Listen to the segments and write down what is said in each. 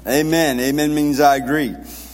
Amen. Amen means I agree.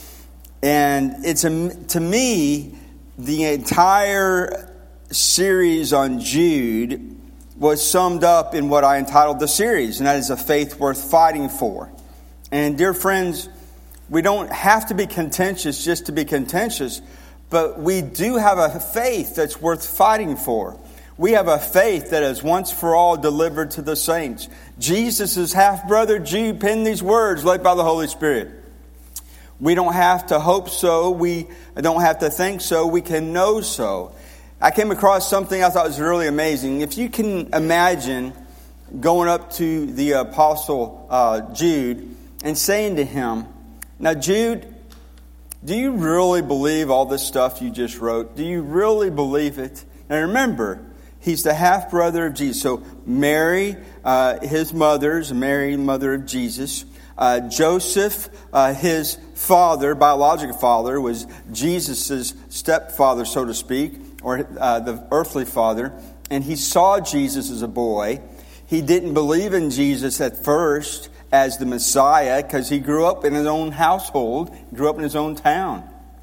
And it's to me, the entire series on Jude was summed up in what I entitled the series, and that is a faith worth fighting for. And dear friends, we don't have to be contentious just to be contentious, but we do have a faith that's worth fighting for. We have a faith that is once for all delivered to the saints. Jesus' half-brother Jude penned these words led by the Holy Spirit. We don't have to hope so. We don't have to think so. We can know so. I came across something I thought was really amazing. If you can imagine going up to the Apostle Jude and saying to him, "Now, Jude, do you really believe all this stuff you just wrote? Do you really believe it?" Now remember, he's the half-brother of Jesus. So Mary, his mother's Mary, mother of Jesus. Joseph, his father, biological father, was Jesus' stepfather, so to speak, or the earthly father. And he saw Jesus as a boy. He didn't believe in Jesus at first as the Messiah because he grew up in his own household, grew up in his own town.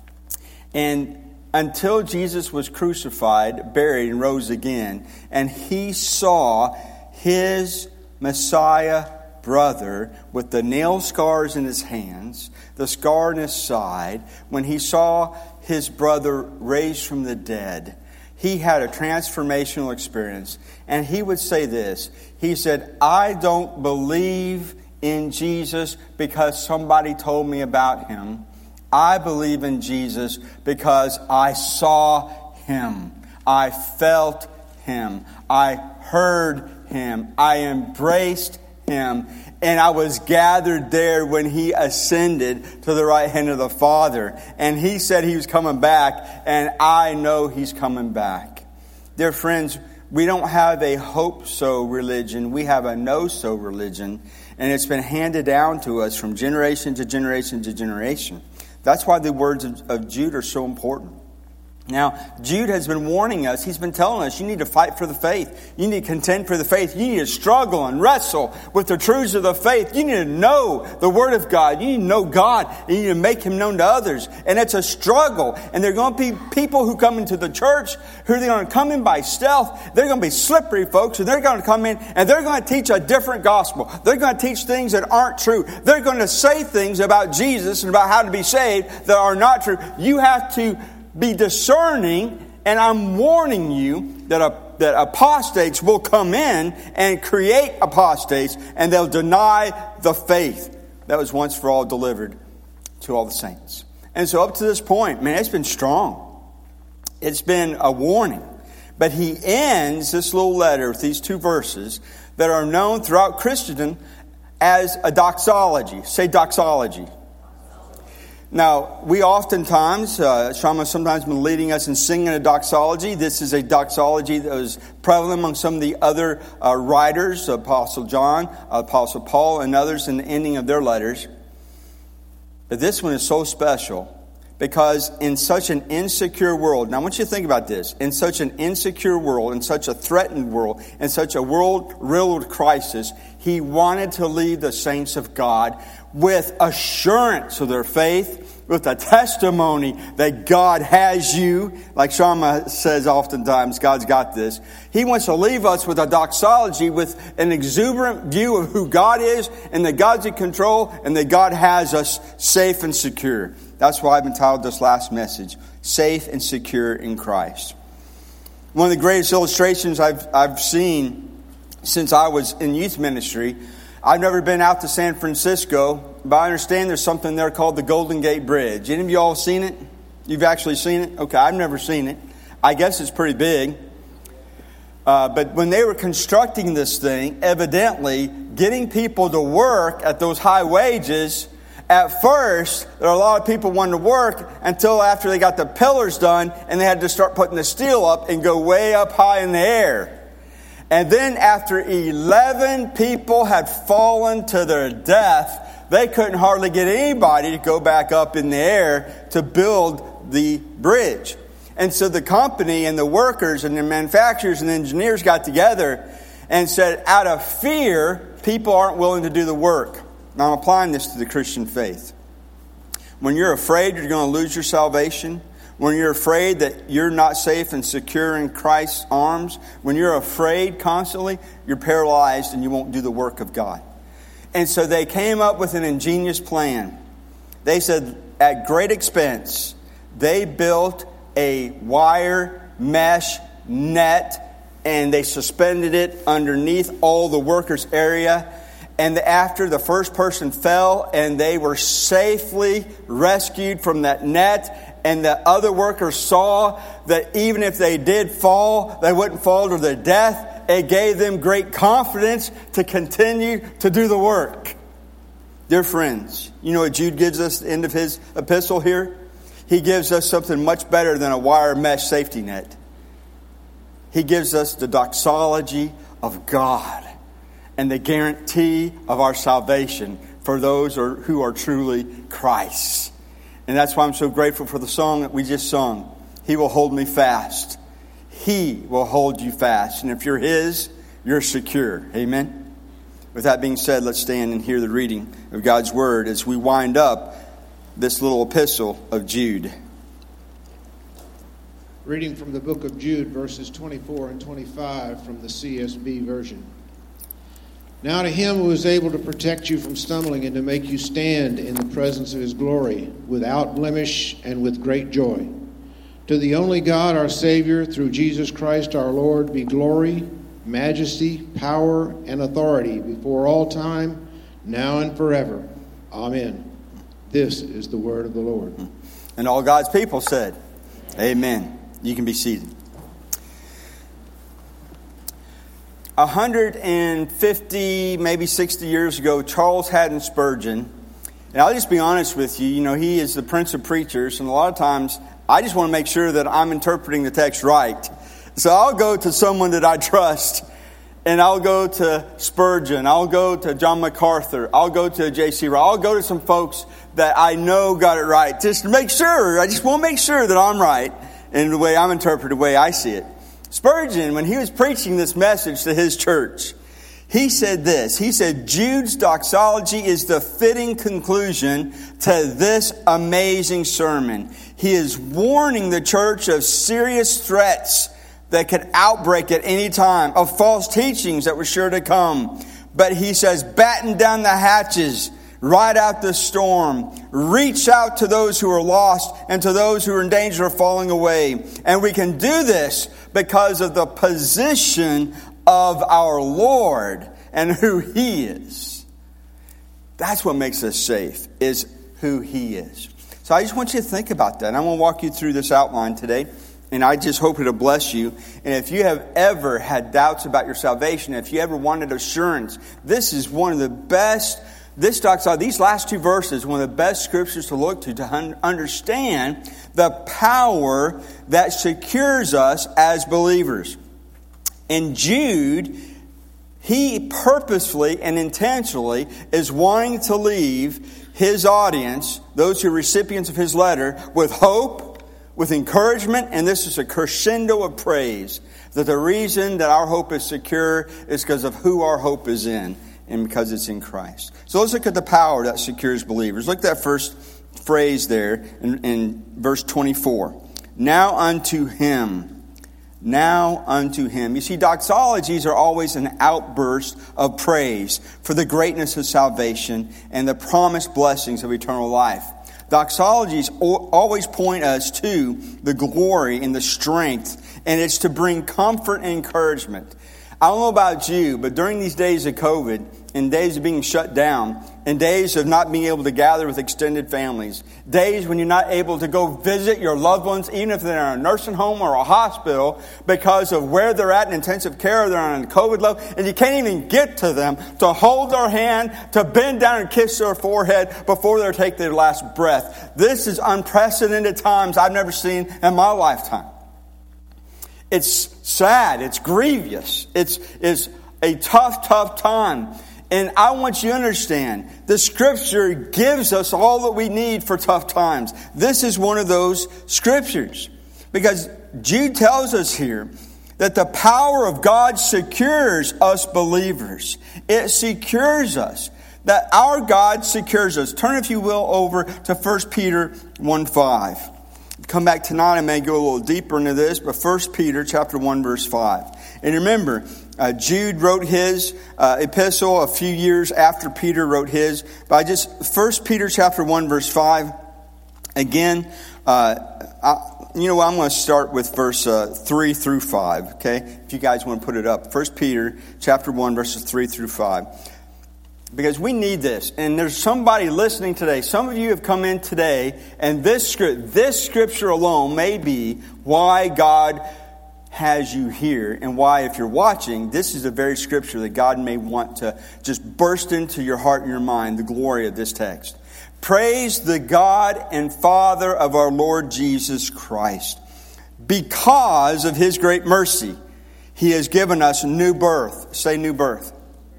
And until Jesus was crucified, buried, and rose again, and he saw his Messiah brother with the nail scars in his hands, the scar in his side, when he saw his brother raised from the dead, he had a transformational experience. And he would say this. He said, "I don't believe in Jesus because somebody told me about him. I believe in Jesus because I saw him. I felt him. I heard him. I embraced him. And I was gathered there when he ascended to the right hand of the Father." And he said he was coming back, and I know he's coming back. Dear friends, we don't have a hope-so religion. We have a know-so religion. And it's been handed down to us from generation to generation to generation. That's why the words of Jude are so important. Now, Jude has been warning us. He's been telling us you need to fight for the faith. You need to contend for the faith. You need to struggle and wrestle with the truths of the faith. You need to know the Word of God. You need to know God. And you need to make Him known to others. And it's a struggle. And there are going to be people who come into the church who are going to come in by stealth. They're going to be slippery folks. And they're going to come in and they're going to teach a different gospel. They're going to teach things that aren't true. They're going to say things about Jesus and about how to be saved that are not true. You have to be discerning, and I'm warning you that apostates will come in and create apostates, and they'll deny the faith that was once for all delivered to all the saints. And so up to this point, man, it's been strong. It's been a warning. But he ends this little letter with these two verses that are known throughout Christendom as a doxology. Say doxology. Now, we oftentimes, Shama sometimes been leading us in singing a doxology. This is a doxology that was prevalent among some of the other writers, Apostle John, Apostle Paul, and others in the ending of their letters. But this one is so special because in such an insecure world, now I want you to think about this, in such an insecure world, in such a threatened world, in such a world riddled with crisis, he wanted to lead the saints of God with assurance of their faith, with a testimony that God has you. Like Shama says oftentimes, God's got this. He wants to leave us with a doxology, with an exuberant view of who God is, and that God's in control, and that God has us safe and secure. That's why I've entitled this last message, Safe and Secure in Christ. One of the greatest illustrations I've seen since I was in youth ministry, I've never been out to San Francisco, but I understand there's something there called the Golden Gate Bridge. Any of you all seen it? You've actually seen it? Okay, I've never seen it. I guess it's pretty big. But when they were constructing this thing, evidently getting people to work at those high wages, at first, there were a lot of people wanting to work until after they got the pillars done and they had to start putting the steel up and go way up high in the air. And then after 11 people had fallen to their death, they couldn't hardly get anybody to go back up in the air to build the bridge. And so the company and the workers and the manufacturers and the engineers got together and said, out of fear, people aren't willing to do the work. Now I'm applying this to the Christian faith. When you're afraid you're going to lose your salvation, when you're afraid that you're not safe and secure in Christ's arms, when you're afraid constantly, you're paralyzed and you won't do the work of God. And so they came up with an ingenious plan. They said, at great expense, they built a wire mesh net and they suspended it underneath all the workers' area. And after the first person fell and they were safely rescued from that net, and the other workers saw that even if they did fall, they wouldn't fall to their death, it gave them great confidence to continue to do the work. Dear friends, you know what Jude gives us at the end of his epistle here? He gives us something much better than a wire mesh safety net. He gives us the doxology of God and the guarantee of our salvation for those who are truly Christ's. And that's why I'm so grateful for the song that we just sung. He will hold me fast. He will hold you fast. And if you're His, you're secure. Amen? With that being said, let's stand and hear the reading of God's Word as we wind up this little epistle of Jude. Reading from the book of Jude, verses 24 and 25 from the CSB version. Now to Him who is able to protect you from stumbling and to make you stand in the presence of His glory, without blemish and with great joy. To the only God, our Savior, through Jesus Christ our Lord, be glory, majesty, power, and authority before all time, now and forever. Amen. This is the word of the Lord. And all God's people said, Amen. You can be seated. 150, maybe 60 years ago, Charles Haddon Spurgeon, and I'll just be honest with you, he is the Prince of Preachers, and a lot of times I just want to make sure that I'm interpreting the text right. So I'll go to someone that I trust, and I'll go to Spurgeon, I'll go to John MacArthur, I'll go to J.C. Ryle, I'll go to some folks that I know got it right, just to make sure. I just want to make sure that I'm right in the way I'm interpreting, the way I see it. Spurgeon, when he was preaching this message to his church, he said this. He said, Jude's doxology is the fitting conclusion to this amazing sermon. He is warning the church of serious threats that could outbreak at any time, of false teachings that were sure to come. But he says, batten down the hatches, ride out the storm, reach out to those who are lost and to those who are in danger of falling away. And we can do this because of the position of our Lord and who He is. That's what makes us safe, is who He is. So I just want you to think about that. And I'm going to walk you through this outline today. And I just hope it'll bless you. And if you have ever had doubts about your salvation, if you ever wanted assurance, this is one of the best. These last two verses, one of the best scriptures to look to understand the power that secures us as believers. In Jude, he purposefully and intentionally is wanting to leave his audience, those who are recipients of his letter, with hope, with encouragement, and this is a crescendo of praise, that the reason that our hope is secure is because of who our hope is in, and because it's in Christ. So let's look at the power that secures believers. Look at that first phrase there in verse 24. Now unto Him. Now unto Him. You see, doxologies are always an outburst of praise for the greatness of salvation and the promised blessings of eternal life. Doxologies always point us to the glory and the strength, and it's to bring comfort and encouragement. I don't know about you, but during these days of COVID, and days of being shut down, and days of not being able to gather with extended families, days when you're not able to go visit your loved ones, even if they're in a nursing home or a hospital, because of where they're at in intensive care, they're on a COVID level, and you can't even get to them to hold their hand, to bend down and kiss their forehead before they take their last breath. This is unprecedented times I've never seen in my lifetime. It's sad. It's grievous. It's a tough time. And I want you to understand, the Scripture gives us all that we need for tough times. This is one of those Scriptures. Because Jude tells us here that the power of God secures us believers. It secures us. That our God secures us. Turn, if you will, over to 1 Peter 1:5. Come back tonight, I may go a little deeper into this, but 1 Peter chapter 1, verse 5. And remember, Jude wrote his epistle a few years after Peter wrote his. But 1 Peter chapter 1, verse 5. Again, you know what? I'm going to start with verse 3 through 5, okay? If you guys want to put it up. 1 Peter chapter 1, verses 3 through 5. Because we need this. And there's somebody listening today. Some of you have come in today, and this scripture alone may be why God has you here, and why, if you're watching, this is the very scripture that God may want to just burst into your heart and your mind, the glory of this text. Praise the God and Father of our Lord Jesus Christ. Because of His great mercy, He has given us new birth. Say new birth.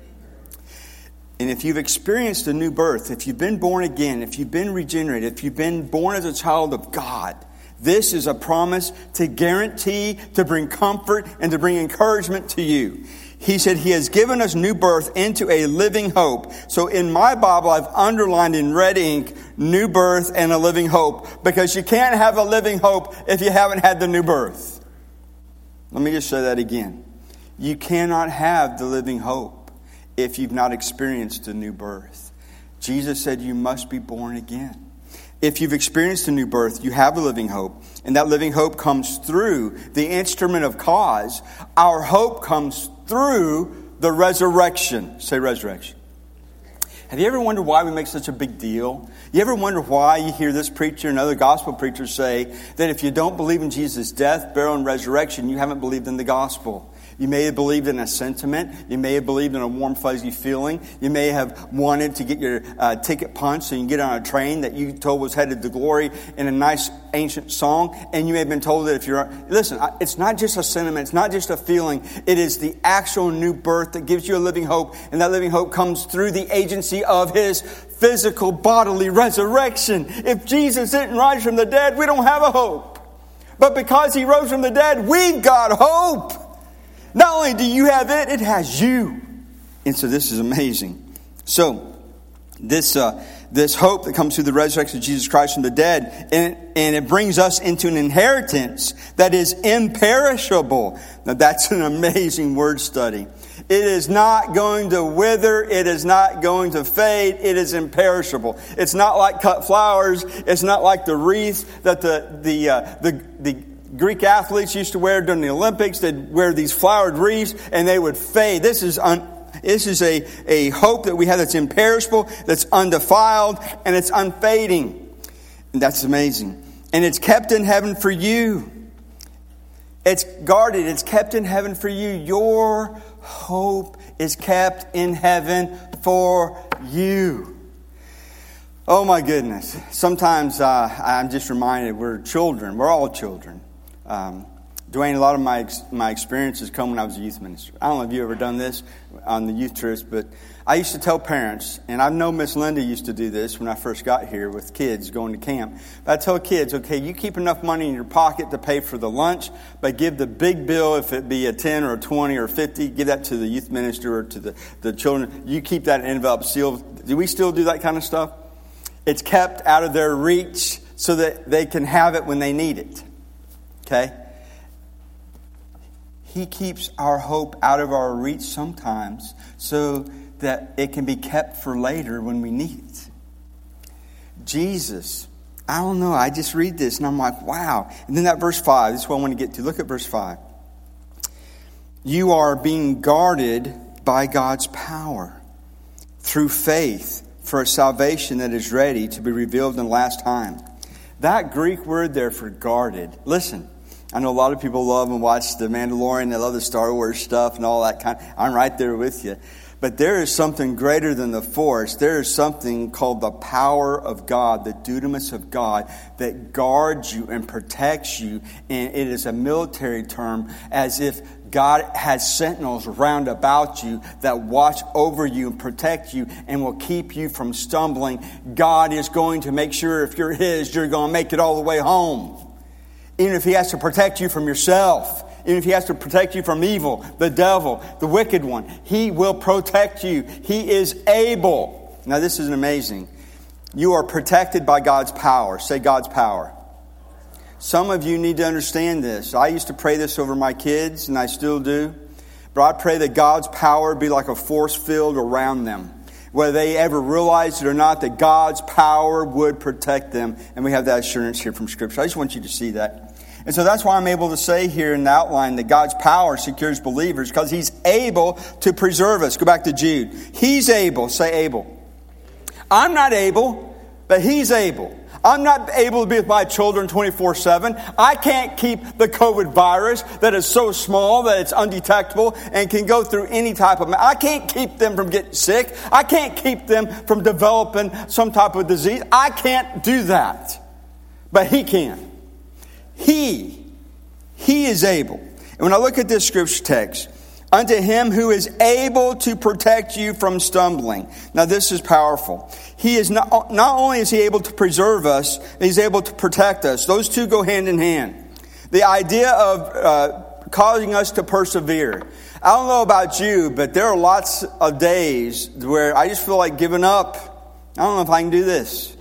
And if you've experienced a new birth, if you've been born again, if you've been regenerated, if you've been born as a child of God, this is a promise to guarantee, to bring comfort, and to bring encouragement to you. He said He has given us new birth into a living hope. So in my Bible, I've underlined in red ink, new birth and a living hope. Because you can't have a living hope if you haven't had the new birth. Let me just say that again. You cannot have the living hope if you've not experienced a new birth. Jesus said you must be born again. If you've experienced a new birth, you have a living hope. And that living hope comes through the instrument of cause. Our hope comes through the resurrection. Say resurrection. Have you ever wondered why we make such a big deal? You ever wonder why you hear this preacher and other gospel preachers say that if you don't believe in Jesus' death, burial, and resurrection, you haven't believed in the gospel? You may have believed in a sentiment. You may have believed in a warm, fuzzy feeling. You may have wanted to get your ticket punched so you can get on a train that you told was headed to glory in a nice ancient song. And you may have been told that if you're... Listen, it's not just a sentiment. It's not just a feeling. It is the actual new birth that gives you a living hope. And that living hope comes through the agency of His physical bodily resurrection. If Jesus didn't rise from the dead, we don't have a hope. But because He rose from the dead, we've got hope. Not only do you have it, it has you. And so this is amazing. So this hope that comes through the resurrection of Jesus Christ from the dead, and it brings us into an inheritance that is imperishable. Now that's an amazing word study. It is not going to wither. It is not going to fade. It is imperishable. It's not like cut flowers. It's not like the wreath that the Greek athletes used to wear during the Olympics. They'd wear these flowered wreaths and they would fade. This is a hope that we have that's imperishable, that's undefiled, and it's unfading. And that's amazing. And it's kept in heaven for you. It's guarded. It's kept in heaven for you. Your hope is kept in heaven for you. Oh my goodness. Sometimes I'm just reminded we're children. We're all children. Dwayne, a lot of my experiences come when I was a youth minister. I don't know if you've ever done this on the youth trips, but I used to tell parents, and I know Miss Linda used to do this when I first got here with kids going to camp. But I tell kids, okay, you keep enough money in your pocket to pay for the lunch, but give the big bill, if it be a 10 or a 20 or 50, give that to the youth minister or to the children. You keep that envelope sealed. Do we still do that kind of stuff? It's kept out of their reach so that they can have it when they need it. Okay? He keeps our hope out of our reach sometimes so that it can be kept for later when we need it. Jesus, I don't know, I just read this and I'm like, wow. And then that verse 5, this is what I want to get to. Look at verse 5. You are being guarded by God's power through faith for a salvation that is ready to be revealed in the last time. That Greek word there for guarded, listen. I know a lot of people love and watch The Mandalorian. They love the Star Wars stuff and all that kind. I'm right there with you. But there is something greater than the force. There is something called the power of God, the dunamis of God, that guards you and protects you. And it is a military term, as if God has sentinels round about you that watch over you and protect you and will keep you from stumbling. God is going to make sure if you're His, you're going to make it all the way home. Even if He has to protect you from yourself. Even if He has to protect you from evil, the devil, the wicked one. He will protect you. He is able. Now this is amazing. You are protected by God's power. Say God's power. Some of you need to understand this. I used to pray this over my kids, and I still do. But I pray that God's power be like a force field around them. Whether they ever realize it or not, that God's power would protect them. And we have that assurance here from Scripture. I just want you to see that. And so that's why I'm able to say here in the outline that God's power secures believers, because He's able to preserve us. Go back to Jude. He's able. Say able. I'm not able, but He's able. I'm not able to be with my children 24/7. I can't keep the COVID virus that is so small that it's undetectable and can go through any type of... I can't keep them from getting sick. I can't keep them from developing some type of disease. I can't do that. But He can. He is able. And when I look at this scripture text, unto Him who is able to protect you from stumbling. Now this is powerful. He is not only is He able to preserve us, He's able to protect us. Those two go hand in hand. The idea of causing us to persevere. I don't know about you, but there are lots of days where I just feel like giving up. I don't know if I can do this.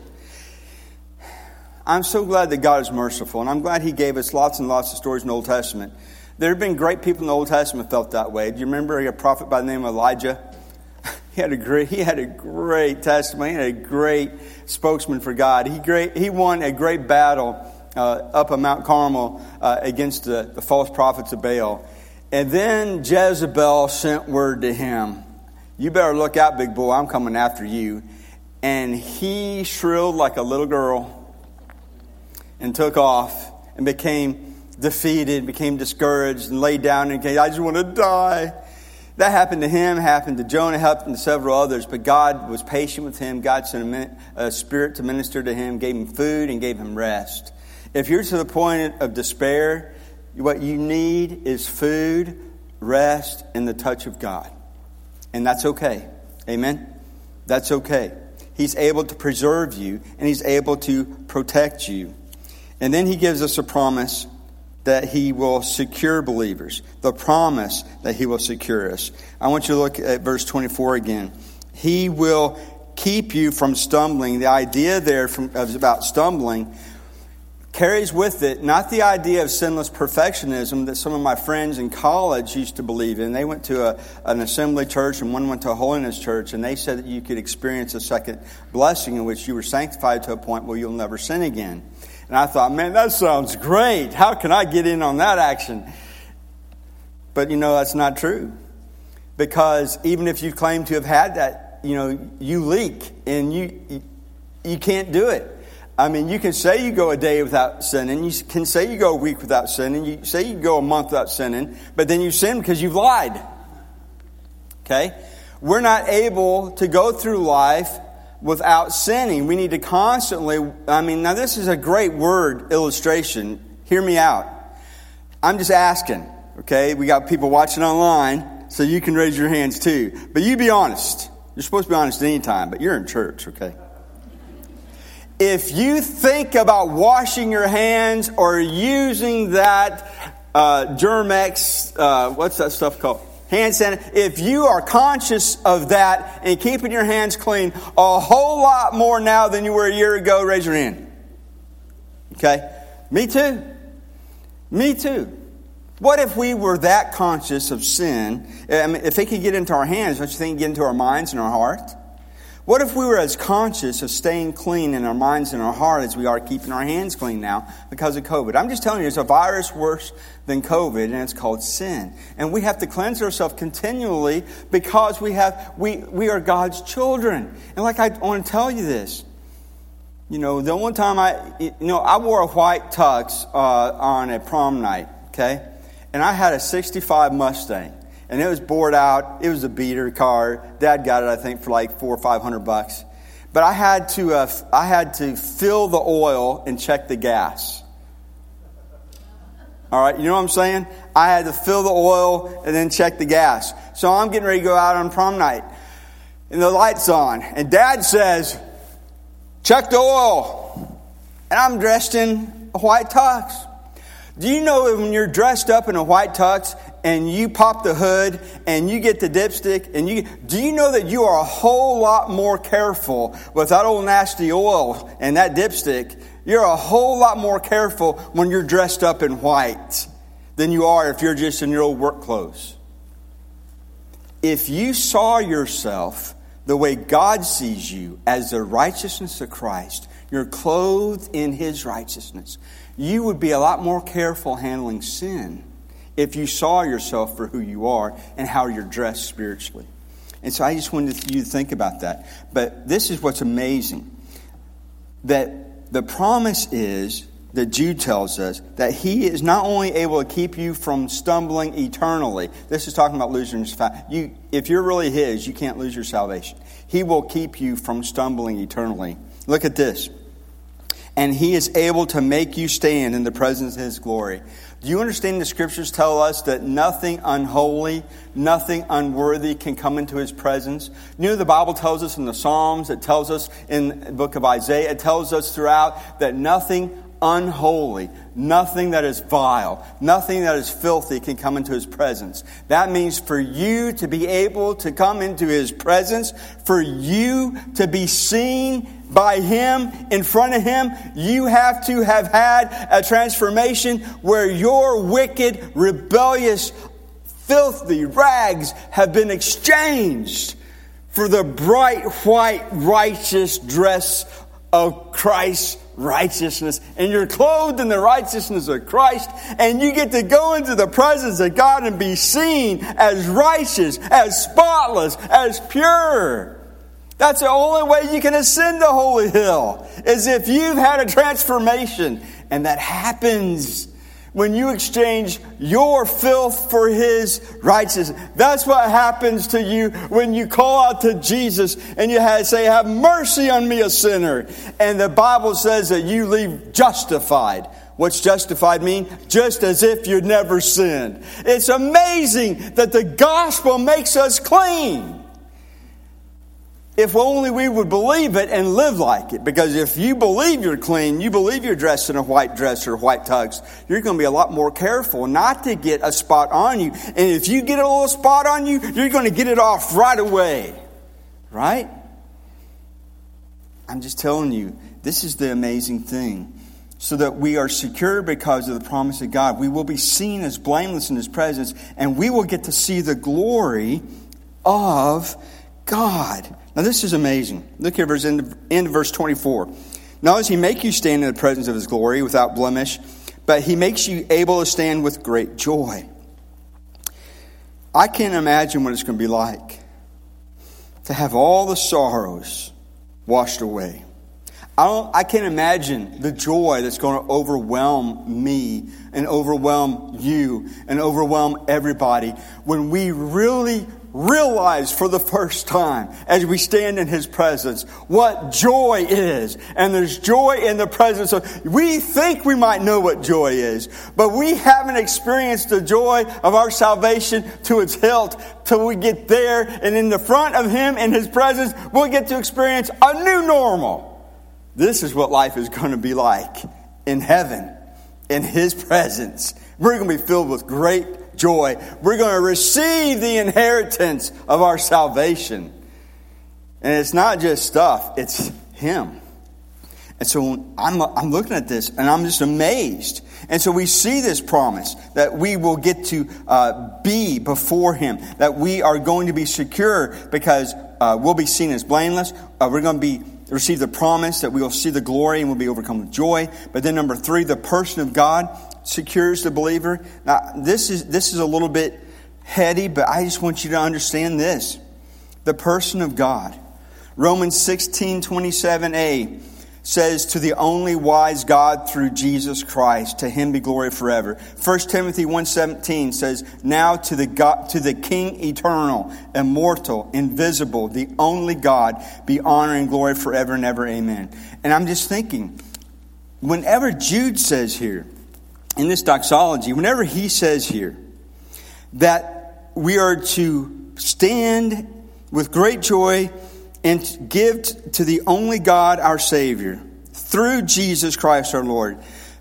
I'm so glad that God is merciful, and I'm glad He gave us lots and lots of stories in the Old Testament. There have been great people in the Old Testament felt that way. Do you remember a prophet by the name of Elijah? He had a great testimony. He had a great spokesman for God. He won a great battle up on Mount Carmel against the false prophets of Baal. And then Jezebel sent word to him, you better look out, big boy, I'm coming after you. And he shrilled like a little girl and took off and became defeated, became discouraged, and laid down and I just want to die. That happened to him, happened to Jonah, happened to several others, but God was patient with him. God sent a spirit to minister to him, gave him food, and gave him rest. If you're to the point of despair, what you need is food, rest, and the touch of God. And that's okay. Amen? That's okay. He's able to preserve you, and He's able to protect you. And then He gives us a promise that He will secure believers. The promise that He will secure us. I want you to look at verse 24 again. He will keep you from stumbling. The idea there about stumbling carries with it not the idea of sinless perfectionism that some of my friends in college used to believe in. They went to an assembly church and one went to a holiness church, and they said that you could experience a second blessing in which you were sanctified to a point where you'll never sin again. And I thought, man, that sounds great. How can I get in on that action? But that's not true. Because even if you claim to have had that, you leak and you can't do it. I mean, you can say you go a day without sinning. You can say you go a week without sinning. You say you go a month without sinning. But then you sin because you've lied. Okay? We're not able to go through life without sinning. We need to constantly, now this is a great word illustration. Hear me out. I'm just asking, okay? We got people watching online, so you can raise your hands too. But you be honest. You're supposed to be honest any time, but you're in church, okay? If you think about washing your hands or using that Germ-X, what's that stuff called? Hand sanitizer. If you are conscious of that and keeping your hands clean a whole lot more now than you were a year ago, raise your hand. Okay? Me too. Me too. What if we were that conscious of sin? If it could get into our hands, don't you think it could get into our minds and our heart? What if we were as conscious of staying clean in our minds and our heart as we are keeping our hands clean now because of COVID? I'm just telling you, there's a virus worse than COVID, and it's called sin. And we have to cleanse ourselves continually because we are God's children. And I want to tell you this. The one time I wore a white tux on a prom night, okay? And I had a 65 Mustang. And it was bored out. It was a beater car. Dad got it, I think, for like $400 or $500. But I had to fill the oil and check the gas. All right, you know what I'm saying? I had to fill the oil and then check the gas. So I'm getting ready to go out on prom night, and the light's on, and Dad says, "Check the oil," and I'm dressed in a white tux. Do you know when you're dressed up in a white tux, and you pop the hood and you get the dipstick and do you know that you are a whole lot more careful with that old nasty oil and that dipstick? You're a whole lot more careful when you're dressed up in white than you are if you're just in your old work clothes. If you saw yourself the way God sees you, as the righteousness of Christ, you're clothed in His righteousness, you would be a lot more careful handling sin if you saw yourself for who you are and how you're dressed spiritually. And so I just wanted you to think about that. But this is what's amazing. That the promise is that Jude tells us that He is not only able to keep you from stumbling eternally. This is talking about losing your salvation. If you're really His, you can't lose your salvation. He will keep you from stumbling eternally. Look at this. And He is able to make you stand in the presence of His glory. Do you understand the Scriptures tell us that nothing unholy, nothing unworthy can come into His presence? You know, the Bible tells us in the Psalms, it tells us in the book of Isaiah, it tells us throughout that nothing unholy, nothing that is vile, nothing that is filthy can come into His presence. That means for you to be able to come into His presence, for you to be seen by Him, in front of Him, you have to have had a transformation where your wicked, rebellious, filthy rags have been exchanged for the bright, white, righteous dress of Christ's righteousness. And you're clothed in the righteousness of Christ, and you get to go into the presence of God and be seen as righteous, as spotless, as pure. That's the only way you can ascend the holy hill, is if you've had a transformation. And that happens when you exchange your filth for His righteousness. That's what happens to you when you call out to Jesus and you say, have mercy on me, a sinner. And the Bible says that you leave justified. What's justified mean? Just as if you'd never sinned. It's amazing that the gospel makes us clean. If only we would believe it and live like it. Because if you believe you're clean, you believe you're dressed in a white dress or white tux, you're going to be a lot more careful not to get a spot on you. And if you get a little spot on you, you're going to get it off right away. Right? I'm just telling you, this is the amazing thing. So that we are secure because of the promise of God. We will be seen as blameless in His presence, and we will get to see the glory of God. Now this is amazing. Look here, end of verse 24. Not does He make you stand in the presence of His glory without blemish, but He makes you able to stand with great joy. I can't imagine what it's going to be like to have all the sorrows washed away. I can't imagine the joy that's going to overwhelm me and overwhelm you and overwhelm everybody when we really realize for the first time as we stand in His presence what joy is. And there's joy in the presence of, we think we might know what joy is, but we haven't experienced the joy of our salvation to its hilt till we get there, and in the front of Him in His presence we'll get to experience a new normal. This is what life is going to be like in heaven, in His presence. We're going to be filled with great joy. We're going to receive the inheritance of our salvation. And it's not just stuff, it's Him. And so I'm looking at this and I'm just amazed. And so we see this promise that we will get to be before Him, that we are going to be secure because we'll be seen as blameless. We're going to receive the promise that we will see the glory and we'll be overcome with joy. But then number 3, the person of God secures the believer. Now, this is a little bit heady, but I just want you to understand this. The person of God. Romans 16:27a says, to the only wise God through Jesus Christ, to Him be glory forever. 1 Timothy 1:17 says, now to the King eternal, immortal, invisible, the only God, be honor and glory forever and ever. Amen. And I'm just thinking, whenever Jude says here, in this doxology, whenever he says here that we are to stand with great joy and give to the only God our Savior through Jesus Christ our Lord,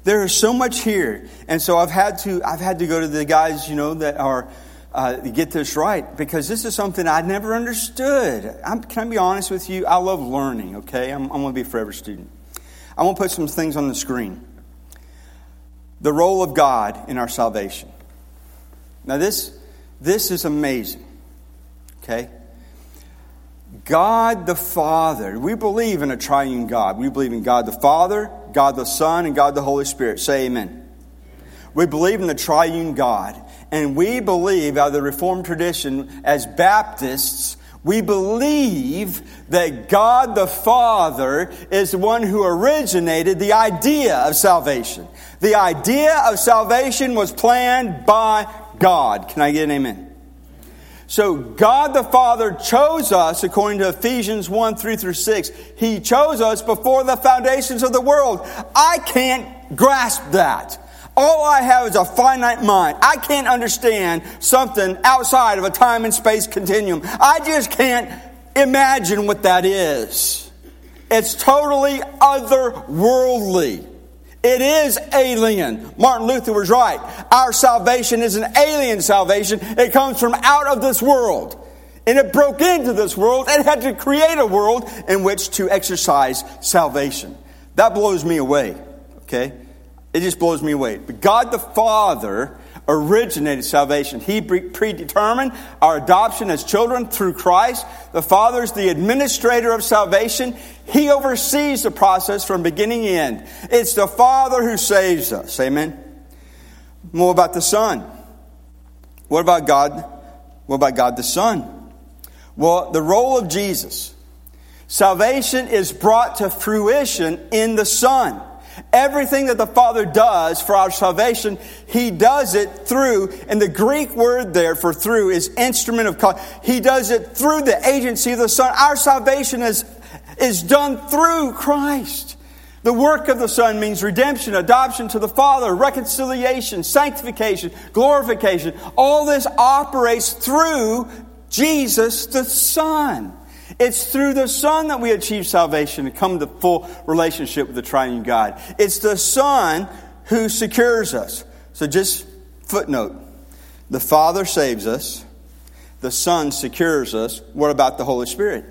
There is so much here. And so I've had to go to the guys, that are, get this right, because this is something I never understood. Can I be honest with you? I love learning, okay? I'm going to be a forever student. I want to put some things on the screen. The role of God in our salvation. Now this is amazing, okay? God the Father. We believe in a triune God. We believe in God the Father, God the Son, and God the Holy Spirit. Say amen. We believe in the triune God. And we believe, out of the Reformed tradition, as Baptists, we believe that God the Father is the one who originated the idea of salvation. The idea of salvation was planned by God. Can I get an amen? So God the Father chose us, according to Ephesians 1:3-6. He chose us before the foundations of the world. I can't grasp that. All I have is a finite mind. I can't understand something outside of a time and space continuum. I just can't imagine what that is. It's totally otherworldly. It is alien. Martin Luther was right. Our salvation is an alien salvation. It comes from out of this world. And it broke into this world and had to create a world in which to exercise salvation. That blows me away. Okay? It just blows me away. But God the Father originated salvation. He predetermined our adoption as children through Christ. The Father is the administrator of salvation. He oversees the process from beginning to end. It's the Father who saves us. Amen. More about the Son. What about God? What about God the Son? Well, the role of Jesus. Salvation is brought to fruition in the Son. Everything that the Father does for our salvation, He does it through, and the Greek word there for through is instrument of God. He does it through the agency of the Son. Our salvation is done through Christ. The work of the Son means redemption, adoption to the Father, reconciliation, sanctification, glorification. All this operates through Jesus the Son. It's through the Son that we achieve salvation and come to full relationship with the triune God. It's the Son who secures us. So just footnote. The Father saves us. The Son secures us. What about the Holy Spirit?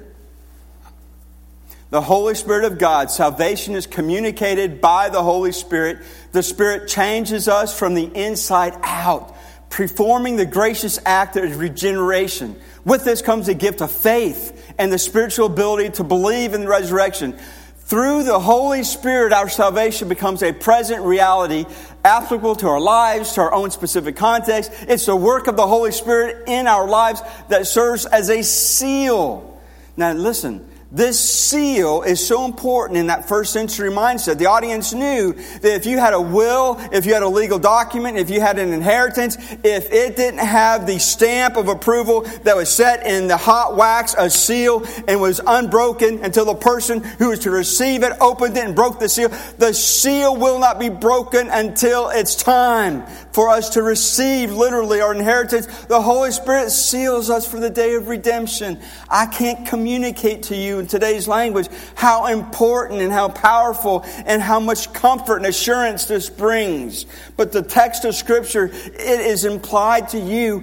The Holy Spirit of God. Salvation is communicated by the Holy Spirit. The Spirit changes us from the inside out, performing the gracious act of regeneration. With this comes a gift of faith and the spiritual ability to believe in the resurrection. Through the Holy Spirit, our salvation becomes a present reality applicable to our lives, to our own specific context. It's the work of the Holy Spirit in our lives that serves as a seal. Now listen, this seal is so important in that first century mindset. The audience knew that if you had a will, if you had a legal document, if you had an inheritance, if it didn't have the stamp of approval that was set in the hot wax, a seal, and was unbroken until the person who was to receive it opened it and broke the seal will not be broken until it's time for us to receive literally our inheritance. The Holy Spirit seals us for the day of redemption. I can't communicate to you in today's language how important and how powerful and how much comfort and assurance this brings. But the text of Scripture, it is implied to you.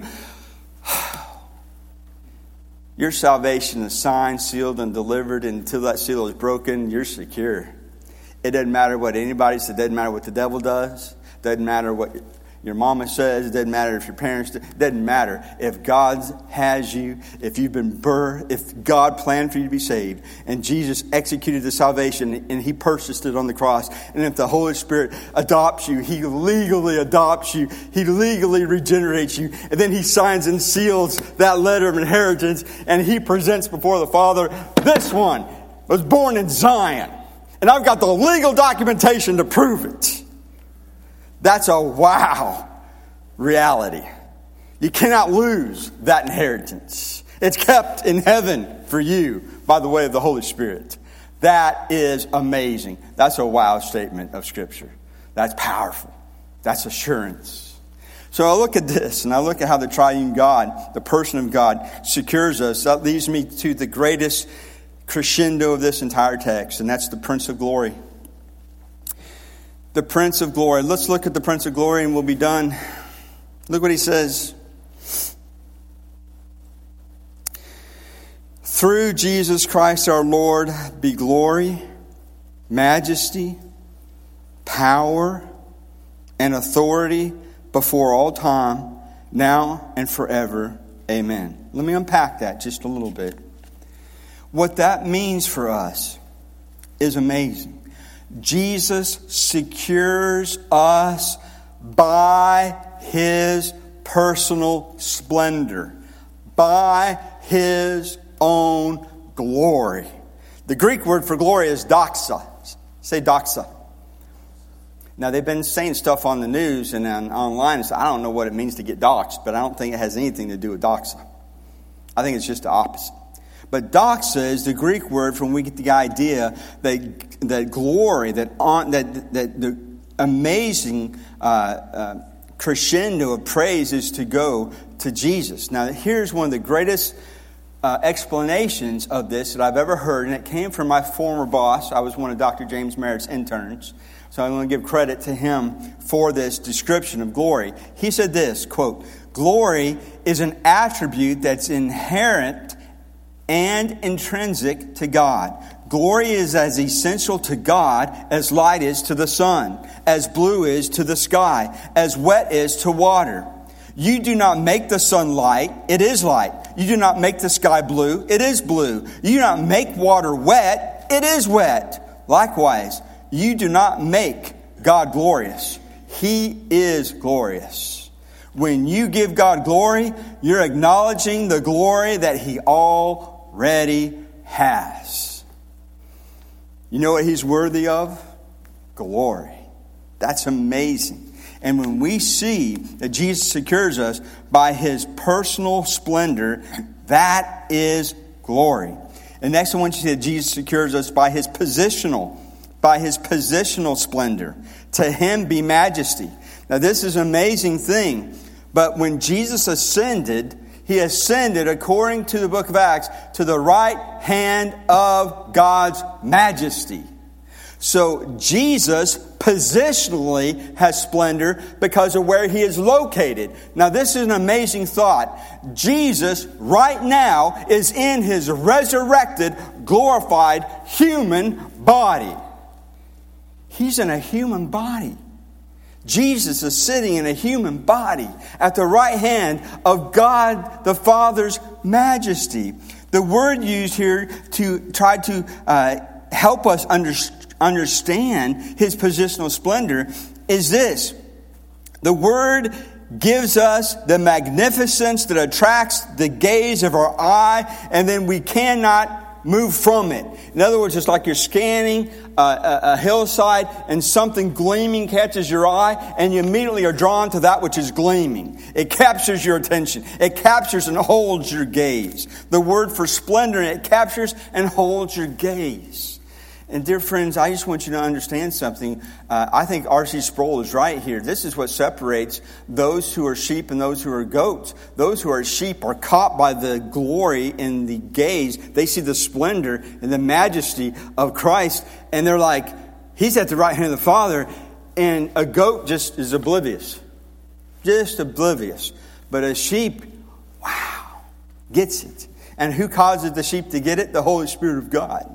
Your salvation is signed, sealed, and delivered. And until that seal is broken, you're secure. It doesn't matter what anybody says. It doesn't matter what the devil does. It doesn't matter what your mama says. It doesn't matter if your parents do. It doesn't matter. If God has you, if you've been birthed, if God planned for you to be saved, and Jesus executed the salvation and He purchased it on the cross, and if the Holy Spirit adopts you, He legally adopts you, He legally regenerates you, and then He signs and seals that letter of inheritance, and He presents before the Father, this one was born in Zion, and I've got the legal documentation to prove it. That's a wow reality. You cannot lose that inheritance. It's kept in heaven for you by the way of the Holy Spirit. That is amazing. That's a wow statement of Scripture. That's powerful. That's assurance. So I look at this and I look at how the triune God, the person of God, secures us. That leads me to the greatest crescendo of this entire text, and that's the Prince of Glory. the Prince of Glory. Let's look at the Prince of Glory and we'll be done. Look what he says. Through Jesus Christ our Lord be glory, majesty, power, and authority before all time, now and forever. Amen. Let me unpack that just a little bit. What that means for us is amazing. Jesus secures us by His personal splendor, by His own glory. The Greek word for glory is doxa. Say doxa. Now, they've been saying stuff on the news and online. So I don't know what it means to get doxed, but I don't think it has anything to do with doxa. I think it's just the opposite. But doxa is the Greek word from which we get the idea that glory, that the amazing crescendo of praise is to go to Jesus. Now, here's one of the greatest explanations of this that I've ever heard, and it came from my former boss. I was one of Dr. James Merritt's interns. So I'm going to give credit to him for this description of glory. He said this, quote, "Glory is an attribute that's inherent and intrinsic to God. Glory is as essential to God as light is to the sun, as blue is to the sky, as wet is to water. You do not make the sun light, it is light. You do not make the sky blue, it is blue. You do not make water wet, it is wet. Likewise, you do not make God glorious. He is glorious. When you give God glory, you're acknowledging the glory that He already has. You know what He's worthy of? Glory. That's amazing. And when we see that Jesus secures us by His personal splendor, that is glory. And next I want you to see that Jesus secures us by His positional splendor. To Him be majesty. Now this is an amazing thing. But when Jesus ascended, He ascended, according to the book of Acts, to the right hand of God's majesty. So Jesus positionally has splendor because of where He is located. Now this is an amazing thought. Jesus right now is in His resurrected, glorified human body. He's in a human body. Jesus is sitting in a human body at the right hand of God the Father's majesty. The word used here to try to help us understand His positional splendor is this. The word gives us the magnificence that attracts the gaze of our eye, and then we cannot move from it. In other words, it's like you're scanning a hillside and something gleaming catches your eye, and you immediately are drawn to that which is gleaming. It captures your attention. It captures and holds your gaze. The word for splendor, it captures and holds your gaze. And dear friends, I just want you to understand something. I think R.C. Sproul is right here. This is what separates those who are sheep and those who are goats. Those who are sheep are caught by the glory in the gaze. They see the splendor and the majesty of Christ. And they're like, He's at the right hand of the Father. And a goat just is oblivious. Just oblivious. But a sheep, wow, gets it. And who causes the sheep to get it? The Holy Spirit of God.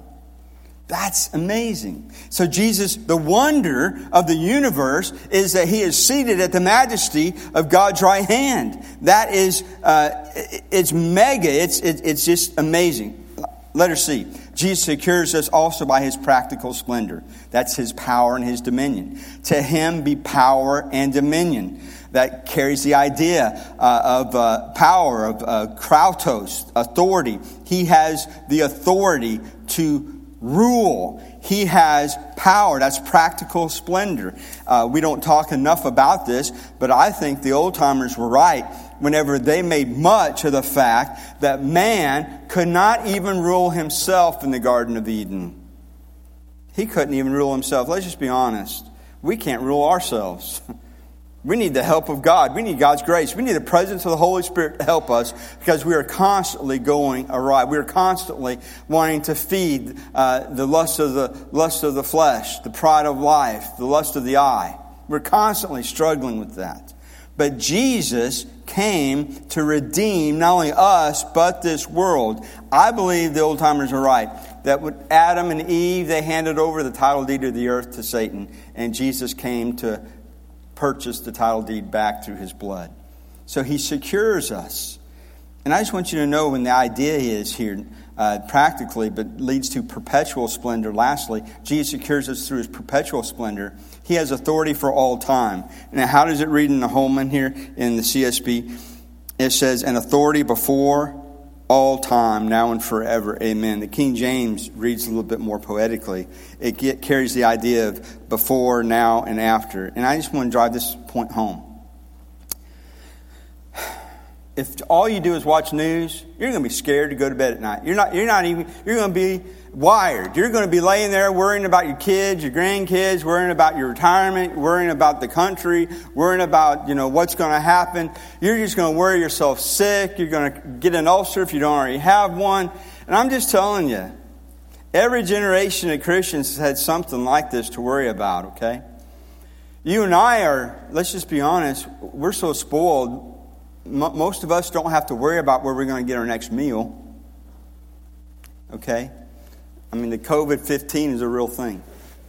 That's amazing. So Jesus, the wonder of the universe is that He is seated at the majesty of God's right hand. That is, it's mega. It's just amazing. Letter C. Jesus secures us also by His practical splendor. That's His power and His dominion. To Him be power and dominion. That carries the idea of power, of krautos, authority. He has the authority to rule. He has power. That's practical splendor. We don't talk enough about this, but I think the old timers were right whenever they made much of the fact that man could not even rule himself in the Garden of Eden. He couldn't even rule himself. Let's just be honest. We can't rule ourselves. We need the help of God. We need God's grace. We need the presence of the Holy Spirit to help us because we are constantly going awry. We are constantly wanting to feed the lust of the flesh, the pride of life, the lust of the eye. We're constantly struggling with that. But Jesus came to redeem not only us, but this world. I believe the old timers are right. That with Adam and Eve, they handed over the title deed of the earth to Satan. And Jesus came to purchase the title deed back through his blood. So he secures us. And I just want you to know when the idea is here, practically, but leads to perpetual splendor. Lastly, Jesus secures us through his perpetual splendor. He has authority for all time. Now, how does it read in the Holman here in the CSB? It says, an authority before all time, now and forever. Amen. The King James reads a little bit more poetically. It carries the idea of before, now, and after. And I just want to drive this point home. If all you do is watch news, you're going to be scared to go to bed at night. You're going to be wired. You're going to be laying there worrying about your kids, your grandkids, worrying about your retirement, worrying about the country, worrying about, what's going to happen. You're just going to worry yourself sick. You're going to get an ulcer if you don't already have one. And I'm just telling you, every generation of Christians has had something like this to worry about, okay? You and I are, let's just be honest, we're so spoiled. Most of us don't have to worry about where we're going to get our next meal. Okay? I mean, the COVID-19 is a real thing.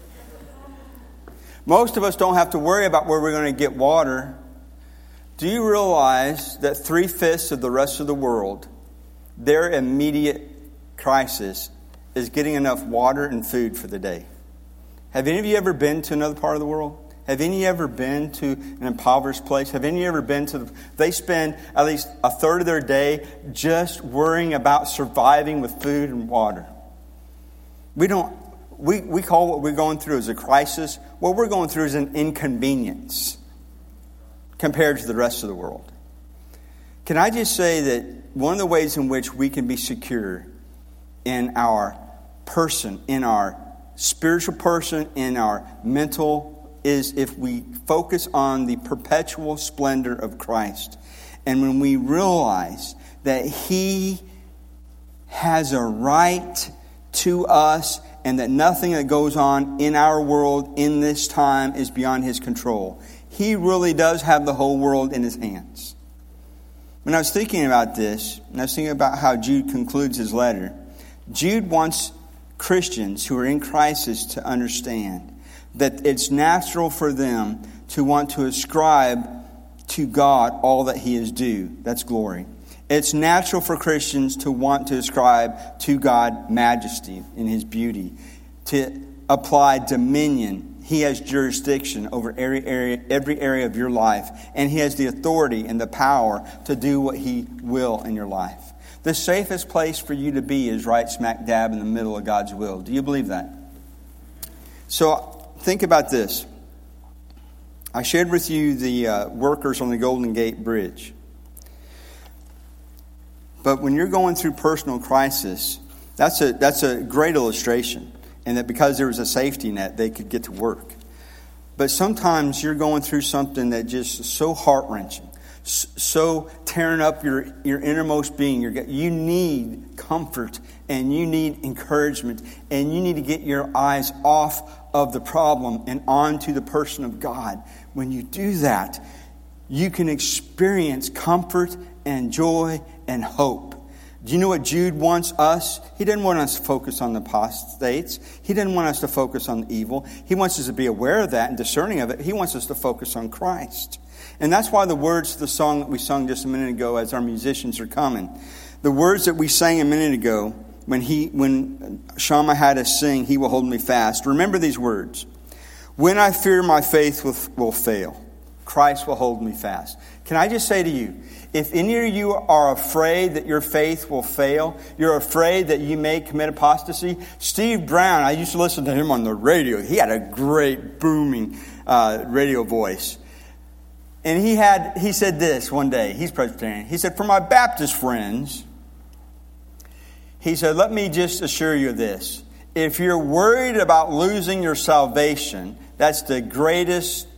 Most of us don't have to worry about where we're going to get water. Do you realize that 3/5 of the rest of the world, their immediate crisis is getting enough water and food for the day? Have any of you ever been to another part of the world? Have any of you ever been to an impoverished place? Have any of you ever been to... They spend at least a third of their day just worrying about surviving with food and water. We call what we're going through as a crisis. What we're going through is an inconvenience compared to the rest of the world. Can I just say that one of the ways in which we can be secure in our person, in our spiritual person, in our mental, is if we focus on the perpetual splendor of Christ. And when we realize that He has a right to us and that nothing that goes on in our world in this time is beyond His control. He really does have the whole world in His hands. When I was thinking about this, and I was thinking about how Jude concludes his letter, Jude wants Christians who are in crisis to understand that it's natural for them to want to ascribe to God all that He is due. That's glory. It's natural for Christians to want to ascribe to God majesty in His beauty, to apply dominion. He has jurisdiction over every area of your life, and He has the authority and the power to do what He will in your life. The safest place for you to be is right smack dab in the middle of God's will. Do you believe that? So, think about this. I shared with you the workers on the Golden Gate Bridge. But when you're going through personal crisis, that's a great illustration. And that because there was a safety net, they could get to work. But sometimes you're going through something that just is so heart-wrenching, so tearing up your innermost being. You need comfort and you need encouragement and you need to get your eyes off of the problem and onto the person of God. When you do that, you can experience comfort and joy and hope. Do you know what Jude wants us? He didn't want us to focus on the apostates. He didn't want us to focus on the evil. He wants us to be aware of that and discerning of it. He wants us to focus on Christ. And that's why the words to the song that we sung just a minute ago as our musicians are coming, the words that we sang a minute ago, when Shama had us sing, He will hold me fast. Remember these words. When I fear my faith will fail, Christ will hold me fast. Can I just say to you, if any of you are afraid that your faith will fail, you're afraid that you may commit apostasy, Steve Brown, I used to listen to him on the radio. He had a great booming radio voice. And he said this one day, he's Presbyterian. He said, for my Baptist friends, he said, let me just assure you of this. If you're worried about losing your salvation, that's the greatest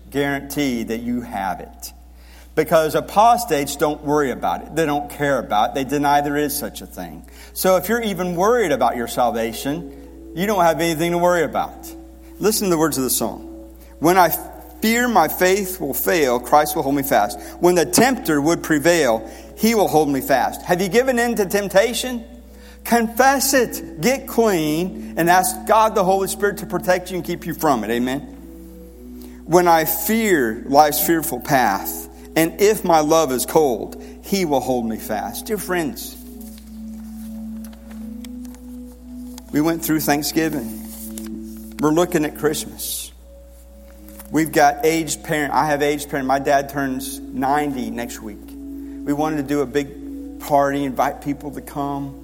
guarantee that you have it. Because apostates don't worry about it. They don't care about it. They deny there is such a thing. So if you're even worried about your salvation, you don't have anything to worry about. Listen to the words of the song. When I fear my faith will fail, Christ will hold me fast. When the tempter would prevail, he will hold me fast. Have you given in to temptation? Confess it. Get clean and ask God the Holy Spirit to protect you and keep you from it. Amen. When I fear life's fearful path, and if my love is cold, he will hold me fast. Dear friends, we went through Thanksgiving. We're looking at Christmas. We've got aged parents. I have aged parents. My dad turns 90 next week. We wanted to do a big party, invite people to come.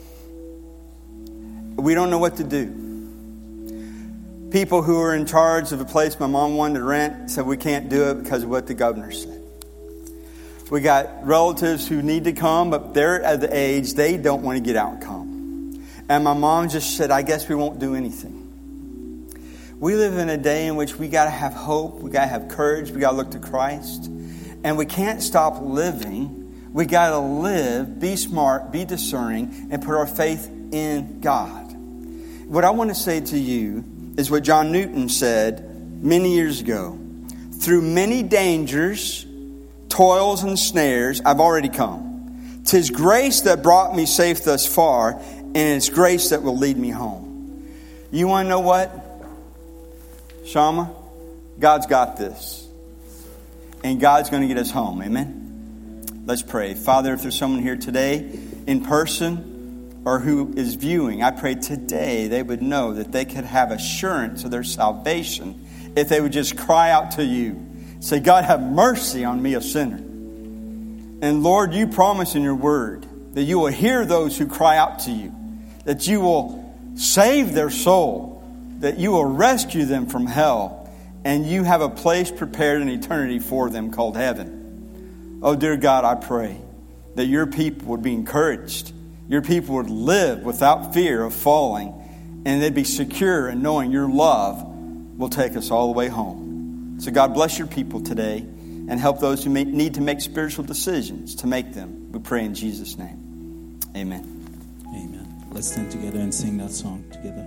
We don't know what to do. People who are in charge of a place my mom wanted to rent said we can't do it because of what the governor said. We got relatives who need to come, but they're at the age they don't want to get out and come. And my mom just said, I guess we won't do anything. We live in a day in which we got to have hope. We got to have courage. We got to look to Christ. And we can't stop living. We got to live, be smart, be discerning, and put our faith in God. What I want to say to you is what John Newton said many years ago. Through many dangers, toils and snares, I've already come. 'Tis grace that brought me safe thus far, and it's grace that will lead me home. You want to know what, Shama? God's got this. And God's going to get us home. Amen? Let's pray. Father, if there's someone here today in person or who is viewing, I pray today they would know that they could have assurance of their salvation if they would just cry out to you. Say, God, have mercy on me, a sinner. And Lord, you promise in your word that you will hear those who cry out to you, that you will save their soul, that you will rescue them from hell, and you have a place prepared in eternity for them called heaven. Oh, dear God, I pray that your people would be encouraged. Your people would live without fear of falling, and they'd be secure in knowing your love will take us all the way home. So God bless your people today and help those who need to make spiritual decisions to make them. We pray in Jesus' name. Amen. Amen. Let's stand together and sing that song together.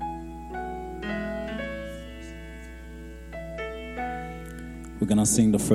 We're going to sing the first.